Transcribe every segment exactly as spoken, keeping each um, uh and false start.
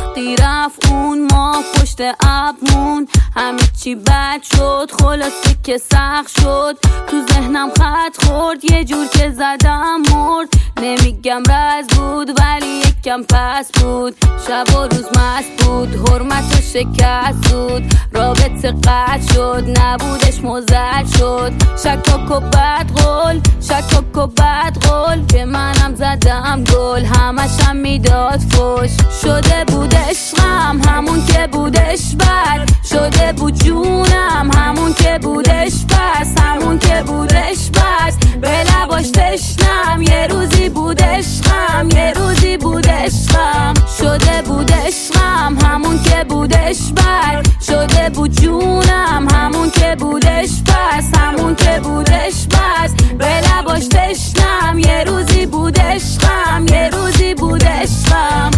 وقتی رفت اون ما پشت ابرمون همه چی بد شد، خلاصه که سخت شد. تو ذهنم خط خورد یه جور که زدم مرد. نمیگم رز بود ولی یکم پس بود. شب و روز مست بود، حرمت و شکست بود. رابطه قطع شد، نبودش مزد شد. شکاک و بد قول، شکاک و بد قول که منم زدم گل، همشم میداد فوش. شده بود عشقم همون که بودش بد، شده بود جونم همون که بودش بس، همون که بودش بس. به لباش تشنم یه روزی بود عشقم، یه روزی بود عشقم. شده بود عشقم همون که بودش بد، شده بود جونم همون که بودش بس، همون که بودش بس. به لباش تشنم یه روزی بود عشقم، یه روزی بود عشقم.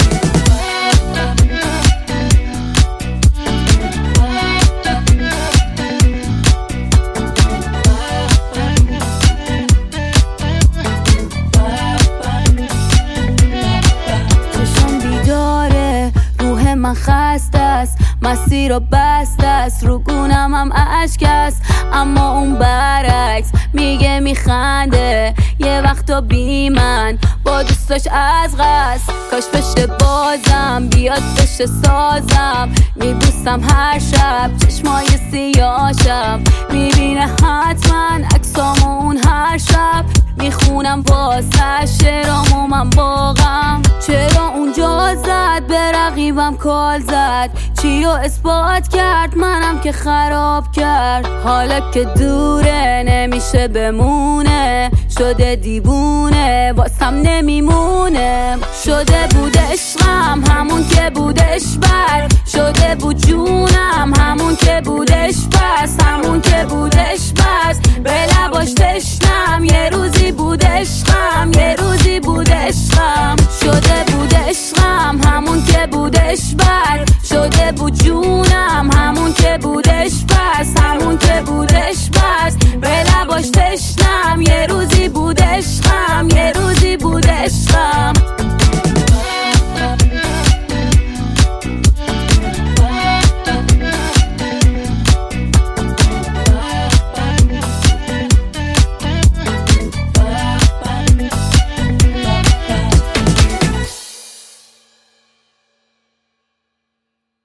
من خسته است، مسیر رو بسته است، رو گونم هم اشک است، اما اون برعکس میگه میخنده. یه وقتا بی من با دوستاش از قصد، کاش بشه بازم بیاد بشه سازم. میبوسم هر شب چشمای سیاشم، میبینه حتما عکسامو اون هر شب. میخونم واسه شعرامو من باغم، چرا اونجا زد به رقیبم کال زد، چی رو اثبات کرد منم که خراب کرد. حالا که دوره نمیشه بمونه، شده دیوونه واسم نمیمونه. شده بود عشقم همون که بودش بد، شده بود جونم همون که بودش بس، همون که بودش بس. به لباش تشنم یه روزی بود عشقم، یه روزی بود عشقم. شده بود عشقم همون که بودش بد، شده بود جونم همون که بودش بس، همون که بودش بس. به لباش تشنم یه روزی بود عشقم، یه روزی بود عشقم.